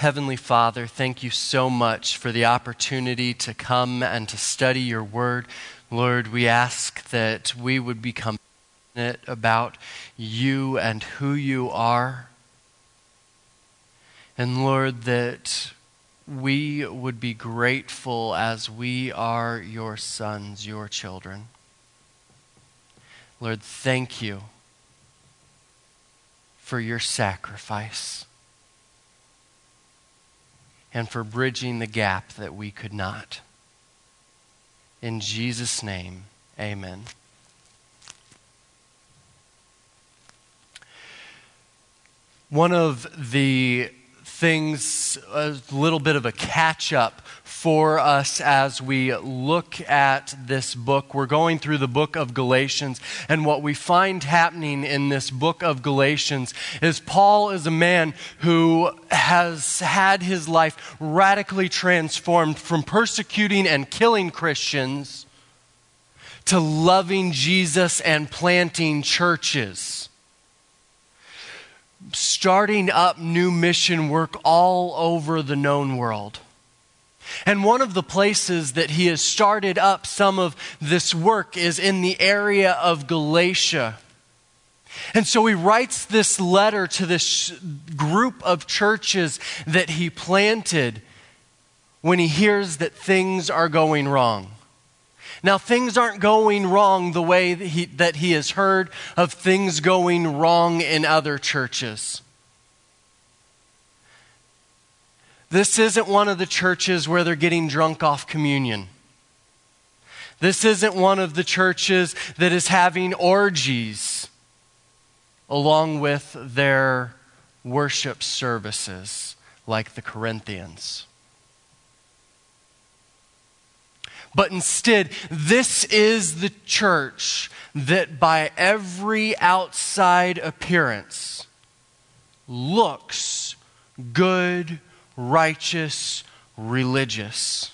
Heavenly Father, thank you so much for the opportunity to come and to study your word. Lord, we ask that we would become passionate about you and who you are. And Lord, that we would be grateful as we are your sons, your children. Lord, thank you for your sacrifice and for bridging the gap that we could not. In Jesus' name, amen. One of the things, a little bit of a catch-up for us as we look at this book. We're going through the book of Galatians, and what we find happening in this book of Galatians is Paul is a man who has had his life radically transformed from persecuting and killing Christians to loving Jesus and planting churches, starting up new mission work all over the known world. And one of the places that he has started up some of this work is in the area of Galatia. And so he writes this letter to this group of churches that he planted when he hears that things are going wrong. Now, things aren't going wrong the way that he has heard of things going wrong in other churches. This isn't one of the churches where they're getting drunk off communion. This isn't one of the churches that is having orgies along with their worship services like the Corinthians. But instead, this is the church that by every outside appearance looks good, righteous, religious.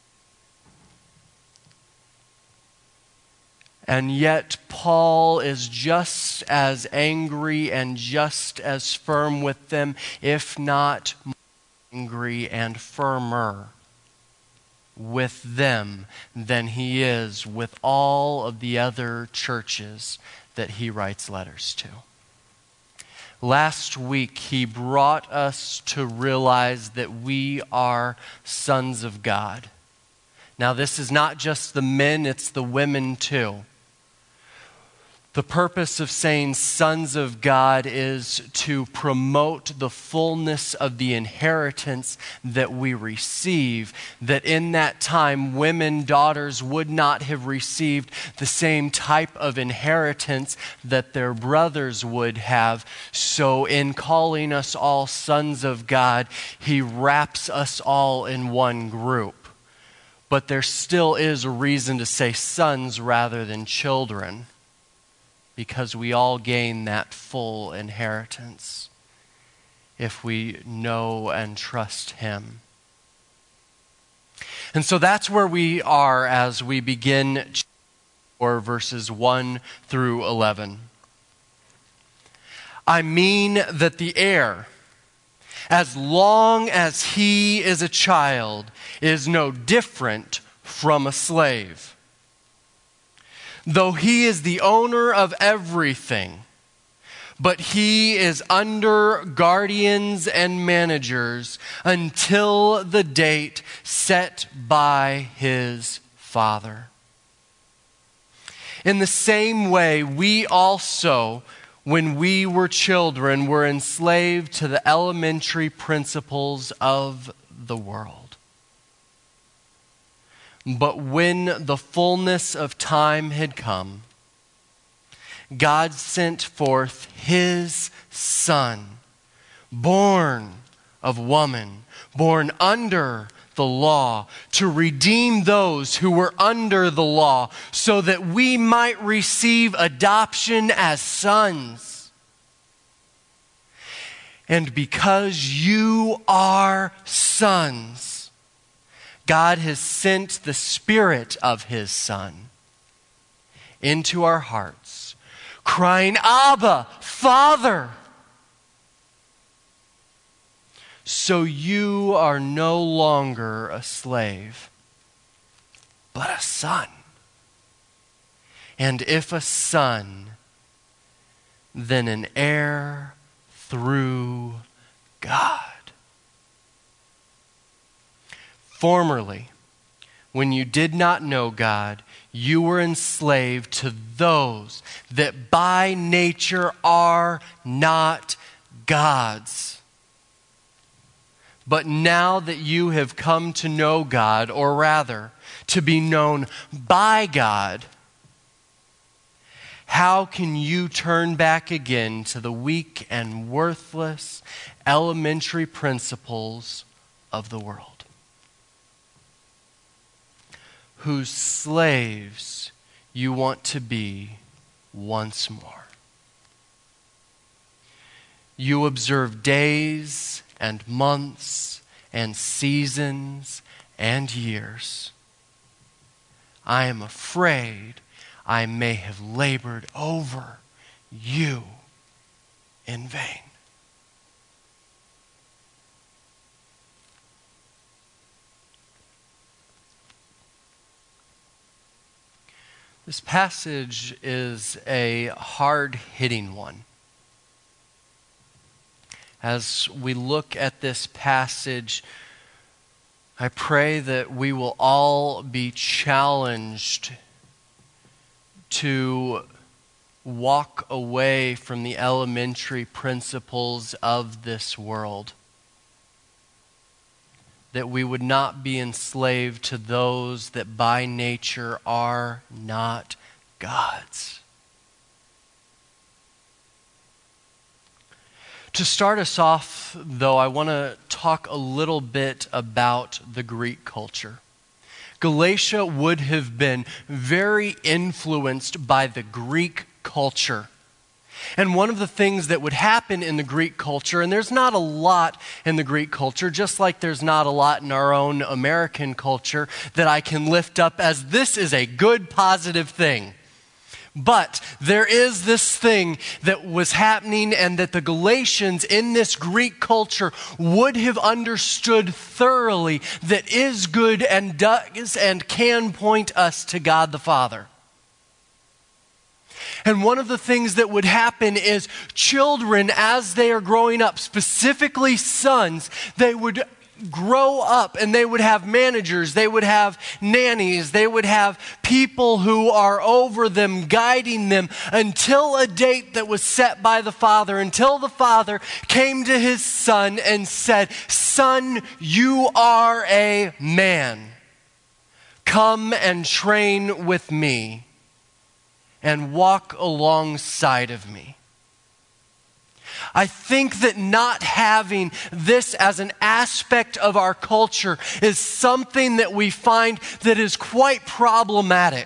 And yet Paul is just as angry and just as firm with them, if not more angry and firmer with them than he is with all of the other churches that he writes letters to. Last week, he brought us to realize that we are sons of God. Now, this is not just the men, it's the women too. The purpose of saying sons of God is to promote the fullness of the inheritance that we receive, that in that time women, daughters would not have received the same type of inheritance that their brothers would have. So in calling us all sons of God, he wraps us all in one group. But there still is a reason to say sons rather than children, because we all gain that full inheritance if we know and trust him. And so that's where we are as we begin verses 1 through 11. I mean that the heir, as long as he is a child, is no different from a slave, though he is the owner of everything. But he is under guardians and managers until the date set by his father. In the same way, we also, when we were children, were enslaved to the elementary principles of the world. But when the fullness of time had come, God sent forth his Son, born of woman, born under the law, to redeem those who were under the law, so that we might receive adoption as sons. And because you are sons, God has sent the Spirit of his Son into our hearts, crying, Abba, Father. So you are no longer a slave, but a son. And if a son, then an heir through God. Formerly, when you did not know God, you were enslaved to those that by nature are not God's. But now that you have come to know God, or rather, to be known by God, how can you turn back again to the weak and worthless elementary principles of the world? Whose slaves you want to be once more. You observe days and months and seasons and years. I am afraid I may have labored over you in vain. This passage is a hard-hitting one. As we look at this passage, I pray that we will all be challenged to walk away from the elementary principles of this world. That we would not be enslaved to those that by nature are not God's. To start us off, though, I want to talk a little bit about the Greek culture. Galatia would have been very influenced by the Greek culture. And one of the things that would happen in the Greek culture, and there's not a lot in the Greek culture, just like there's not a lot in our own American culture that I can lift up as this is a good, positive thing. But there is this thing that was happening and that the Galatians in this Greek culture would have understood thoroughly that is good and does and can point us to God the Father. And one of the things that would happen is children, as they are growing up, specifically sons, they would grow up and they would have managers, they would have nannies, they would have people who are over them, guiding them until a date that was set by the father, until the father came to his son and said, "Son, you are a man. Come and train with me and walk alongside of me." I think that not having this as an aspect of our culture is something that we find that is quite problematic.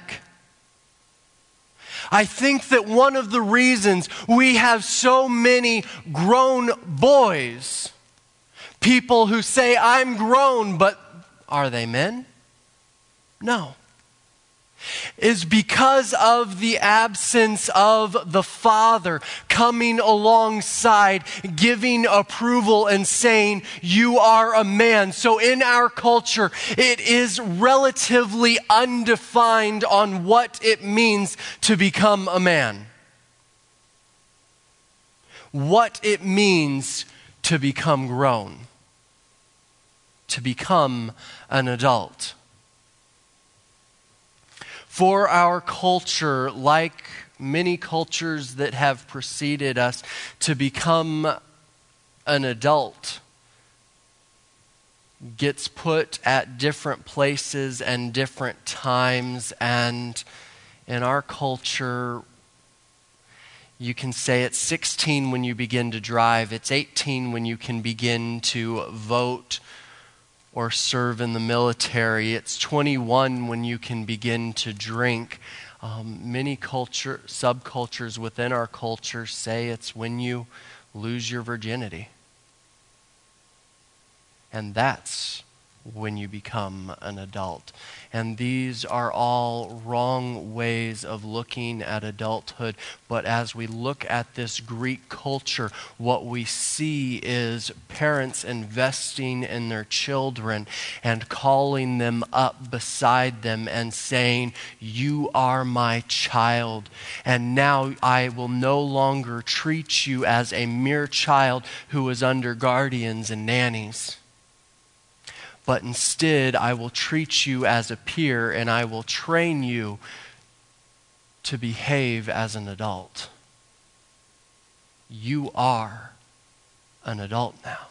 I think that one of the reasons we have so many grown boys, people who say, "I'm grown," but are they men? No. Is because of the absence of the Father coming alongside, giving approval and saying, "You are a man." So in our culture, it is relatively undefined on what it means to become a man. What it means to become grown, to become an adult. For our culture, like many cultures that have preceded us, to become an adult gets put at different places and different times. And in our culture, you can say it's 16 when you begin to drive, it's 18 when you can begin to vote or serve in the military. It's 21 when you can begin to drink. Many subcultures within our culture say it's when you lose your virginity. And that's when you become an adult. And these are all wrong ways of looking at adulthood. But as we look at this Greek culture, what we see is parents investing in their children and calling them up beside them and saying, "You are my child, and now I will no longer treat you as a mere child who is under guardians and nannies. But instead, I will treat you as a peer, and I will train you to behave as an adult. You are an adult now."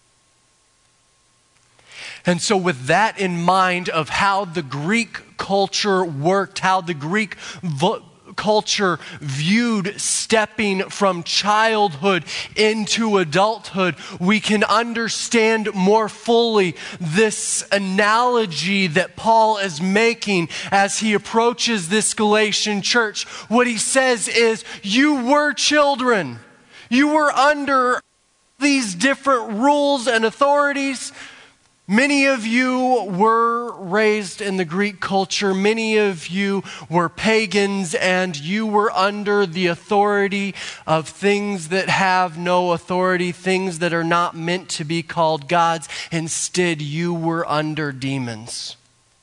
And so with that in mind of how the Greek culture worked, how the Greek culture viewed stepping from childhood into adulthood, we can understand more fully this analogy that Paul is making as he approaches this Galatian church. What he says is, you were children. You were under these different rules and authorities. Many of you were raised in the Greek culture. Many of you were pagans, and you were under the authority of things that have no authority, things that are not meant to be called gods. Instead, you were under demons.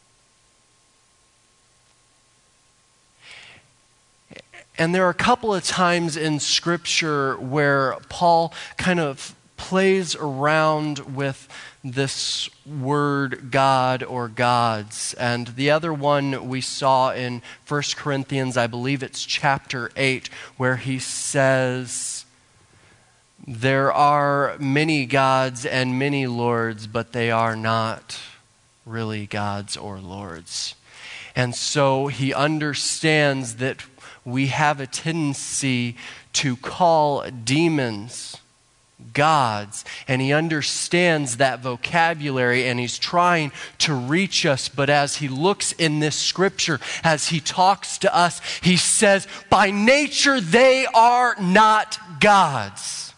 And there are a couple of times in Scripture where Paul kind of plays around with this word God or gods. And the other one we saw in 1 Corinthians, I believe it's chapter 8, where he says, "There are many gods and many lords, but they are not really gods or lords." And so he understands that we have a tendency to call demons gods, and he understands that vocabulary, and he's trying to reach us. But as he looks in this scripture, as he talks to us, he says, by nature they are not gods.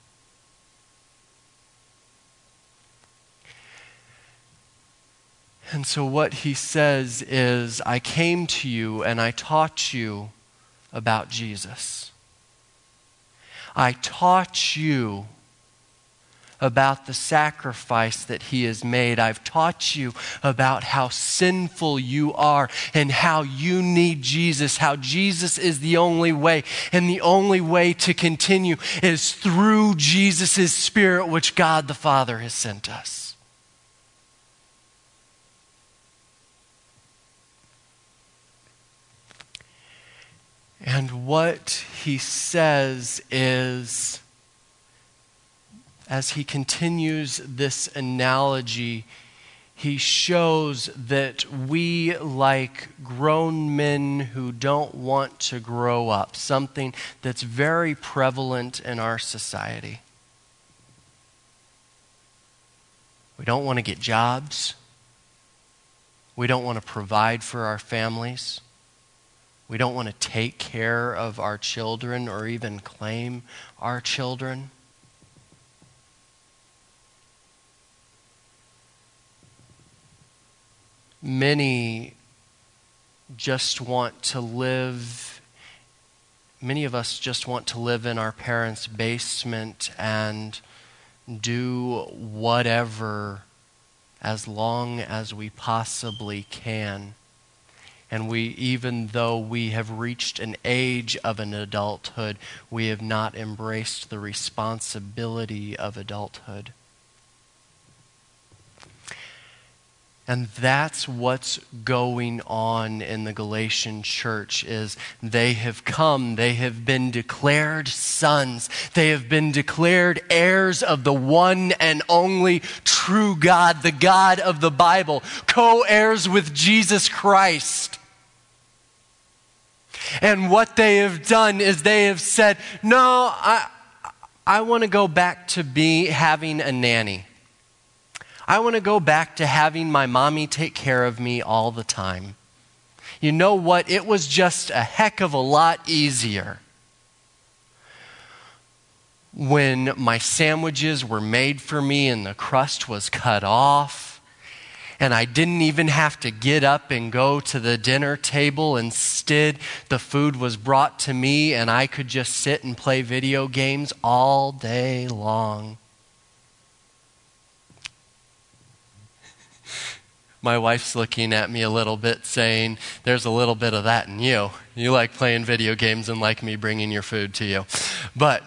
And so what he says is, I came to you and I taught you about Jesus. I taught you about the sacrifice that he has made. I've taught you about how sinful you are and how you need Jesus, how Jesus is the only way, and the only way to continue is through Jesus' Spirit, which God the Father has sent us. And what he says is, as he continues this analogy, he shows that we, like grown men who don't want to grow up, something that's very prevalent in our society. We don't want to get jobs. We don't want to provide for our families. We don't want to take care of our children or even claim our children. Many just want to live, many of us just want to live in our parents' basement and do whatever as long as we possibly can. And we, even though we have reached an age of an adulthood, we have not embraced the responsibility of adulthood. And that's what's going on in the Galatian church, is they have come, they have been declared sons. They have been declared heirs of the one and only true God, the God of the Bible, co-heirs with Jesus Christ. And what they have done is they have said, no, I want to go back to having a nanny. I want to go back to having my mommy take care of me all the time. You know what? It was just a heck of a lot easier when my sandwiches were made for me and the crust was cut off, And I didn't even have to get up and go to the dinner table. Instead, the food was brought to me and I could just sit and play video games all day long. My wife's looking at me a little bit saying, there's a little bit of that in you. You like playing video games and like me bringing your food to you. But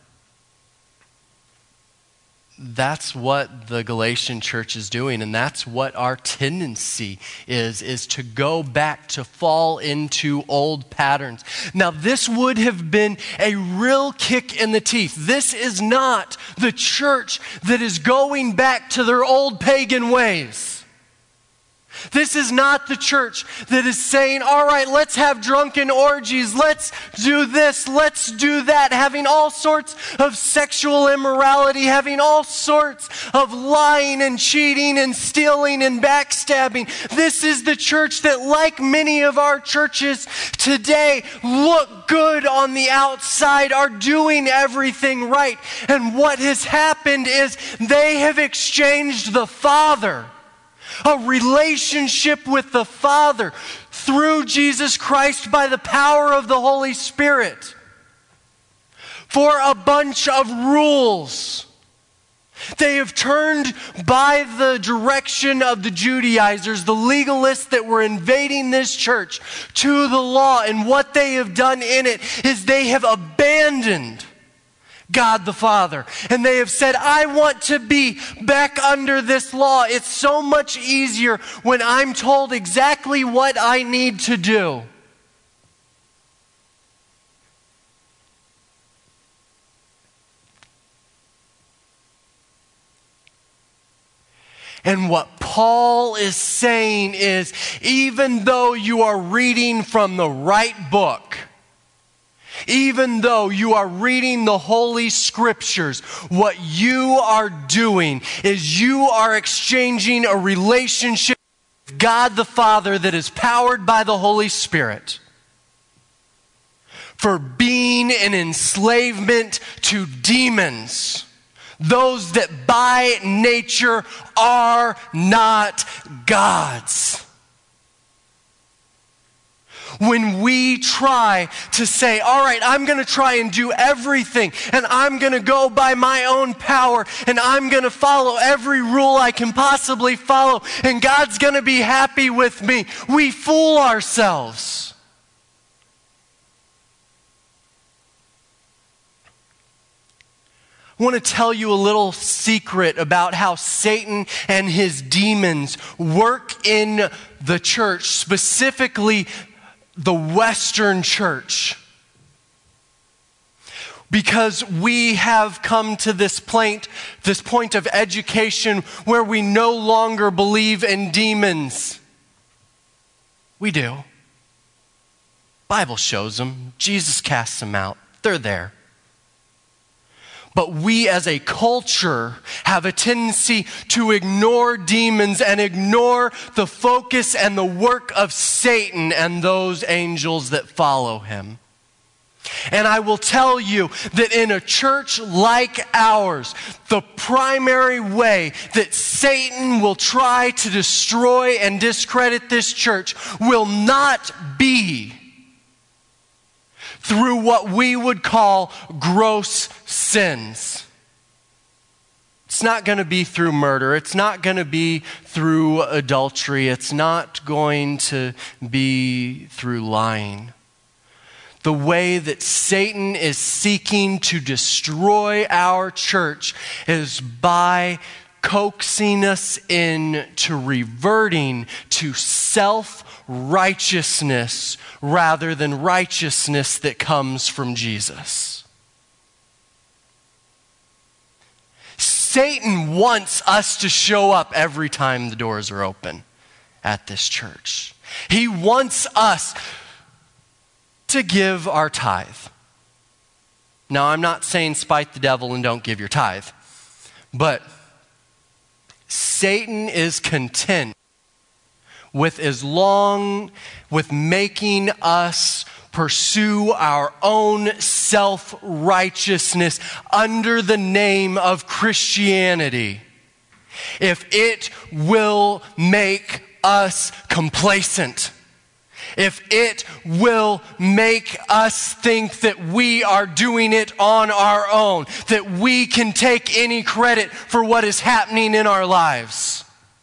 that's what the Galatian church is doing, and that's what our tendency is to go back, to fall into old patterns. Now, this would have been a real kick in the teeth. This is not the church that is going back to their old pagan ways. This is not the church that is saying, all right, let's have drunken orgies, let's do this, let's do that, having all sorts of sexual immorality, having all sorts of lying and cheating and stealing and backstabbing. This is the church that, like many of our churches today, look good on the outside, are doing everything right. And what has happened is they have exchanged the Father, a relationship with the Father through Jesus Christ by the power of the Holy Spirit, for a bunch of rules. They have turned by the direction of the Judaizers, the legalists that were invading this church, to the law. And what they have done in it is they have abandoned God the Father. And they have said, I want to be back under this law. It's so much easier when I'm told exactly what I need to do. And what Paul is saying is, even though you are reading from the right book, even though you are reading the Holy Scriptures, what you are doing is you are exchanging a relationship with God the Father that is powered by the Holy Spirit for being an enslavement to demons, those that by nature are not God's. When we try to say, all right, I'm going to try and do everything, and I'm going to go by my own power, and I'm going to follow every rule I can possibly follow, and God's going to be happy with me, we fool ourselves. I want to tell you a little secret about how Satan and his demons work in the church, specifically the Western church. Because we have come to this point of education where we no longer believe in demons. We do. Bible shows them. Jesus casts them out. They're there. But we as a culture have a tendency to ignore demons and ignore the focus and the work of Satan and those angels that follow him. And I will tell you that in a church like ours, the primary way that Satan will try to destroy and discredit this church will not be through what we would call gross sins. It's not going to be through murder. It's not going to be through adultery. It's not going to be through lying. The way that Satan is seeking to destroy our church is by coaxing us into reverting to self-righteousness rather than righteousness that comes from Jesus. Satan wants us to show up every time the doors are open at this church. He wants us to give our tithe. Now, I'm not saying spite the devil and don't give your tithe, but Satan is content with making us pursue our own self-righteousness under the name of Christianity. if it will make us complacent, if it will make us think that we are doing it on our own, that we can take any credit for what is happening in our lives.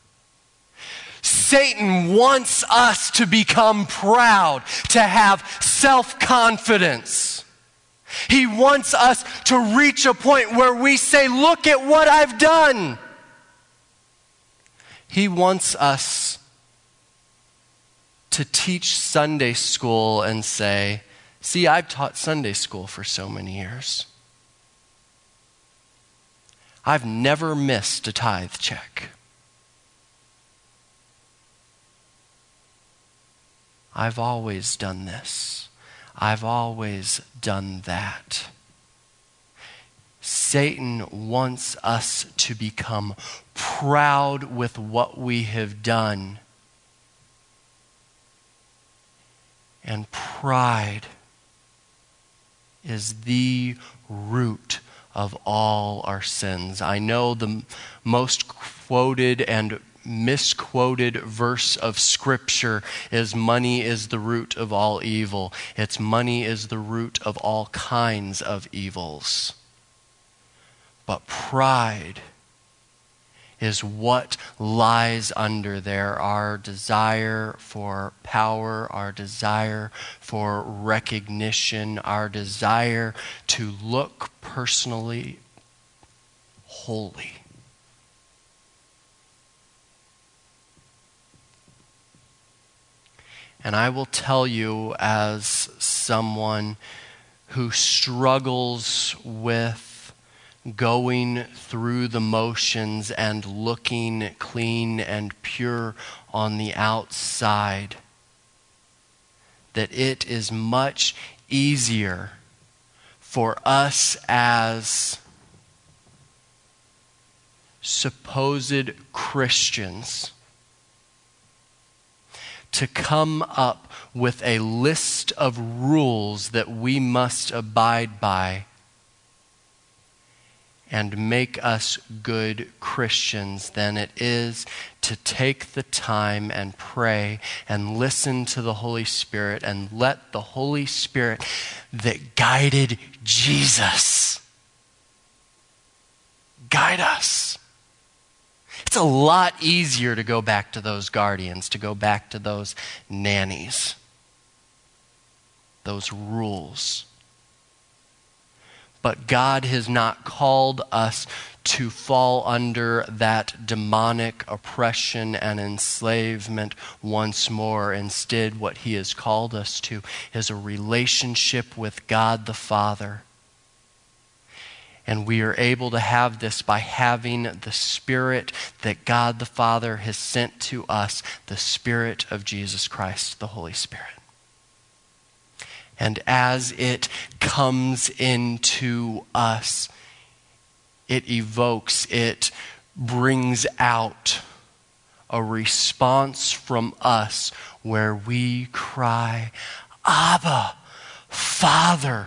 Satan wants us to become proud, to have self-confidence. He wants us to reach a point where we say, look at what I've done. He wants us to teach Sunday school and say, see, I've taught Sunday school for so many years. I've never missed a tithe check. I've always done this. I've always done that. Satan wants us to become proud with what we have done. And pride is the root of all our sins. I know the most quoted and misquoted verse of Scripture is money is the root of all evil. It's money is the root of all kinds of evils. But pride is what lies under there. Our desire for power, our desire for recognition, our desire to look personally holy. And I will tell you, as someone who struggles with going through the motions and looking clean and pure on the outside, that it is much easier for us as supposed Christians to come up with a list of rules that we must abide by and make us good Christians than it is to take the time and pray and listen to the Holy Spirit and let the Holy Spirit that guided Jesus guide us. It's a lot easier to go back to those guardians, to go back to those nannies, those rules. But God has not called us to fall under that demonic oppression and enslavement once more. Instead, what He has called us to is a relationship with God the Father. And we are able to have this by having the Spirit that God the Father has sent to us, the Spirit of Jesus Christ, the Holy Spirit. And as it comes into us, it evokes, it brings out a response from us where we cry, Abba, Father.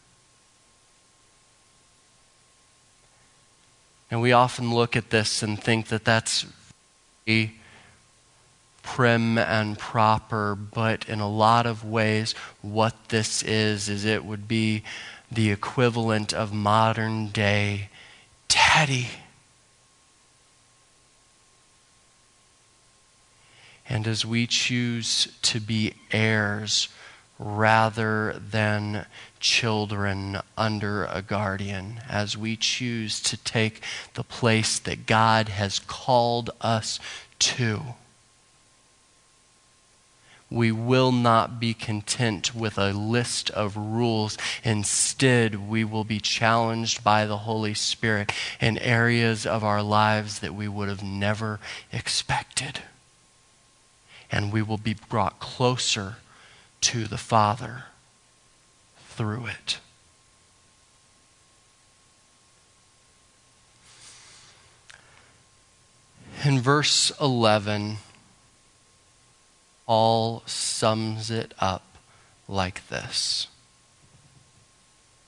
And we often look at this and think that that's very prim and proper, but in a lot of ways what this is it would be the equivalent of modern day Daddy. And as we choose to be heirs rather than children under a guardian, as we choose to take the place that God has called us to, we will not be content with a list of rules. Instead, we will be challenged by the Holy Spirit in areas of our lives that we would have never expected. And we will be brought closer to the Father through it. In verse 11, Paul sums it up like this: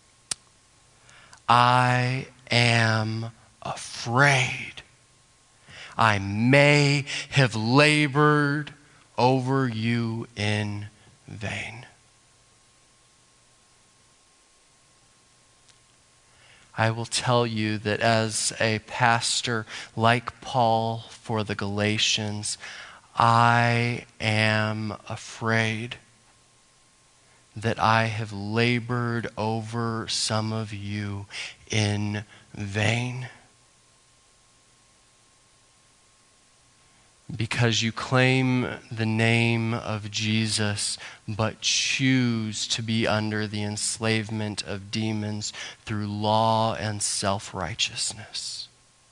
I am afraid I may have labored over you in vain. I will tell you that as a pastor like Paul for the Galatians, I am afraid that I have labored over some of you in vain. Because you claim the name of Jesus, but choose to be under the enslavement of demons through law and self-righteousness.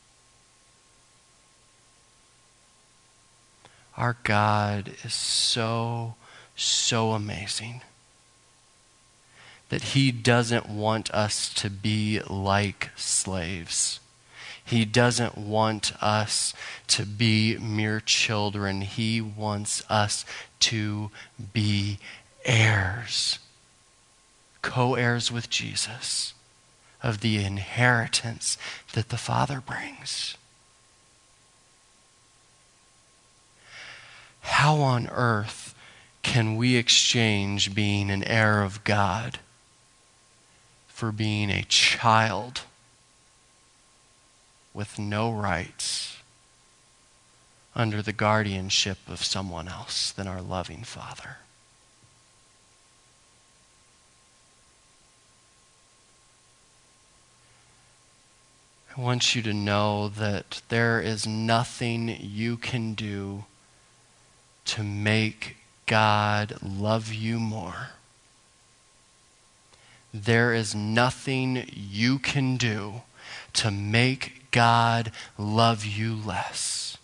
Our God is so amazing that he doesn't want us to be like slaves. He doesn't want us to be mere children. He wants us to be heirs, co-heirs with Jesus of the inheritance that the Father brings. How on earth can we exchange being an heir of God for being a child with no rights under the guardianship of someone else than our loving Father? I want you to know that there is nothing you can do to make God love you more. There is nothing you can do to make God love you less.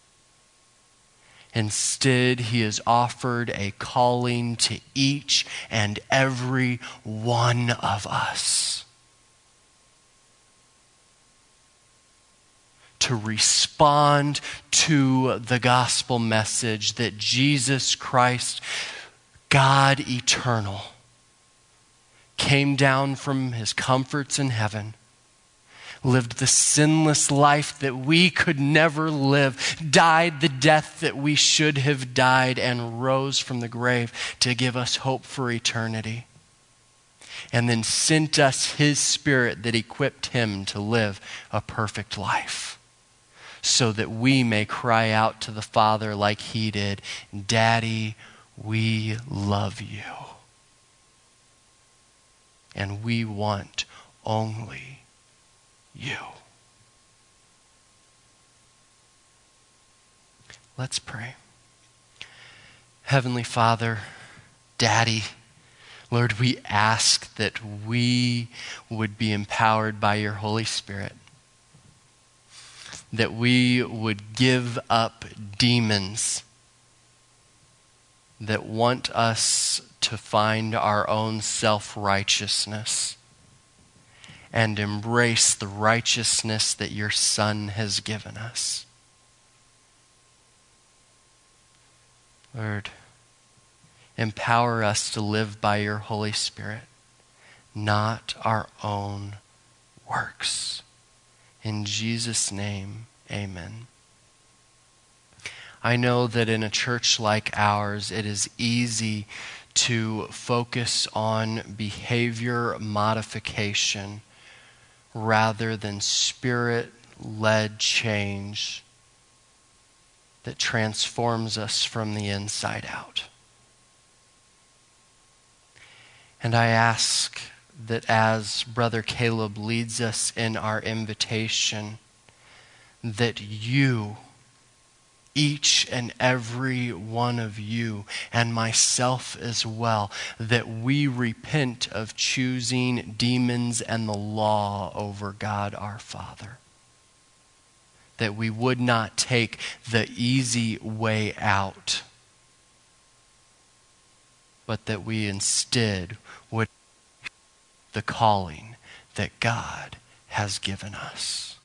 Instead, he has offered a calling to each and every one of us to respond to the gospel message that Jesus Christ, God eternal, came down from his comforts in heaven, lived the sinless life that we could never live, died the death that we should have died, and rose from the grave to give us hope for eternity. And then sent us his Spirit that equipped him to live a perfect life, so that we may cry out to the Father like he did, Daddy, we love you. And we want only you. Let's pray. Heavenly Father, Daddy, Lord, we ask that we would be empowered by your Holy Spirit, that we would give up demons that want us to find our own self-righteousness and embrace the righteousness that your Son has given us. Lord, empower us to live by your Holy Spirit, not our own works. In Jesus' name, amen. I know that in a church like ours, it is easy to focus on behavior modification rather than Spirit-led change that transforms us from the inside out. And I ask that as Brother Caleb leads us in our invitation, that you, each and every one of you, and myself as well, that we repent of choosing demons and the law over God our Father. That we would not take the easy way out, but that we instead would the calling that God has given us.